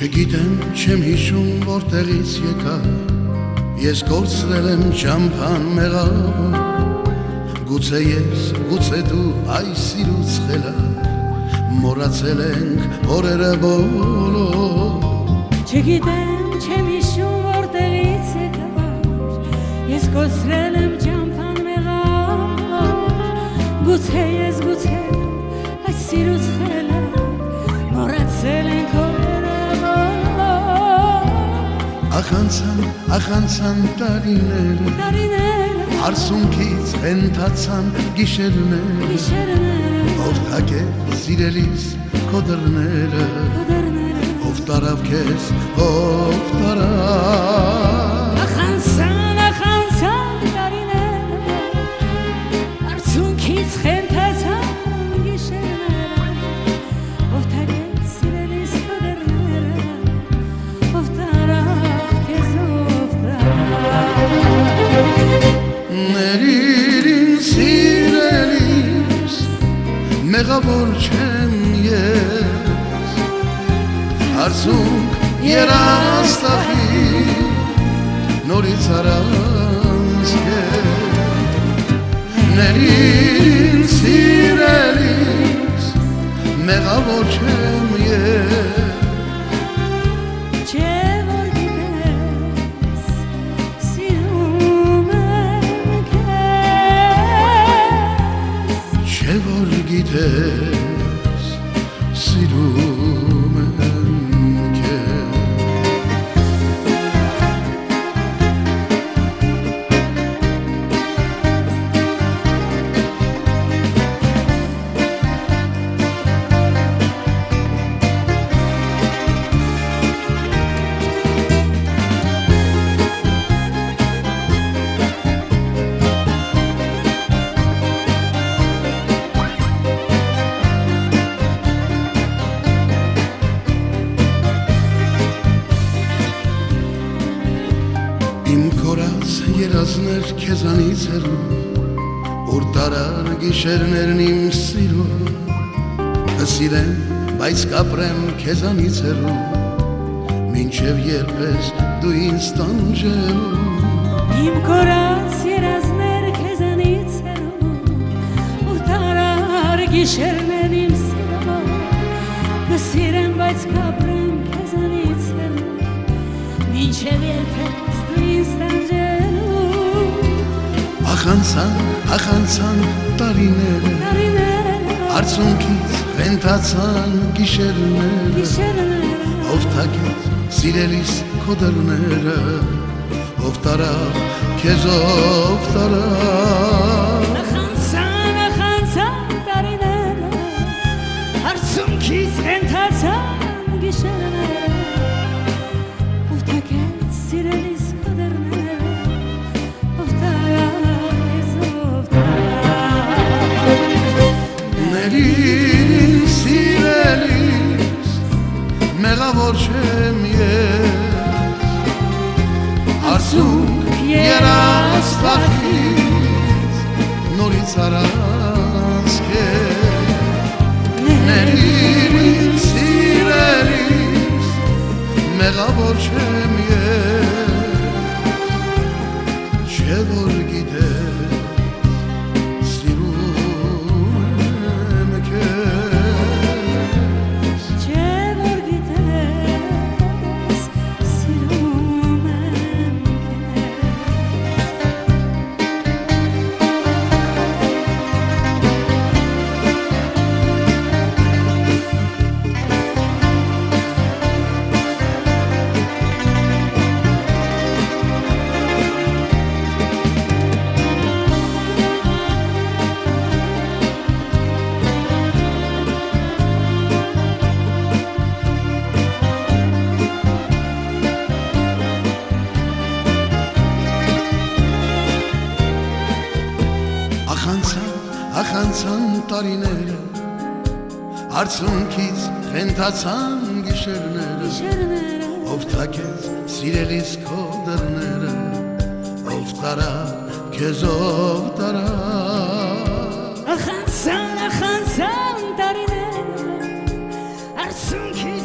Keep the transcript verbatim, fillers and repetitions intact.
Չգիտեմ չեմ հիշում որտեղից եկա Ես կորցրել եմ ճամփան մեղավոր Գուցե ես, գուցե դու այս սիրուց խելար Մոռացել ենք օրերը բոլոր Չգիտեմ չեմ հիշում որտեղից եկա Ես կորցրել եմ ճամփան մեղավոր Գուցե ես, գուցե դու այս սիրուց խելար Մոռացել ենք օրերը Ախանցան, ախանցան տարիները տարիները Արսունքից հենթացան գիշերները գիշերները Ով թակեց սիրելիս քո դռները դռները Ով տարավ քեզ, ով տարավ Ախանցան, ախանցան տարիները Արսունքից հենթացան գիշերները Ով թակեց սիրելիս քո դռները Ով տարավ Ներիրին սիրելիս մեղավոր չեմ ես Հարցունք երաստախի նորից առանց կեզ Ներիրին սիրելիս մեղավոր չեմ ես Գիտես, սիրում եմ քեզ Երազներ քեզանից հեռու Ուր տարար գիշերներն իմ սիրո Կսիրեմ, բայց կապրեմ քեզանից հեռու Մինչև երբես դու ինձ տանջելու Իմ կորած երազներ քեզանից հեռու Ուր տարար գիշերներն իմ սիրո Կսիրեմ, բայց կապրեմ քեզանից հեռու Մինչև երբես դու ինձ տանջելու Ախանցան, ախանցան տարիները Արցունքից հենթացան գիշերները Ով թակեց սիրելիս քո դռները Ով տարավ քեզ ով տարավ Ախանցան, ախանցան տարիները Արցունքից հենթացան գիշերները Ով թակեց սիրելիս քո դռները Ով տարավ Ներիրին սիրելիս մեղավոր չեմ ես Արցունք երաստախից նորից առանց կեզ Ներիրին սիրելիս մեղավոր չեմ ես Չէ որ գիտես Ախանցան տարիները Արցունքից հենթացան գիշերները Ով թակեց սիրելիս քո դռները Ով տարավ քեզ ով տարավ Ախանցան, ախանցան տարիները Արցունքից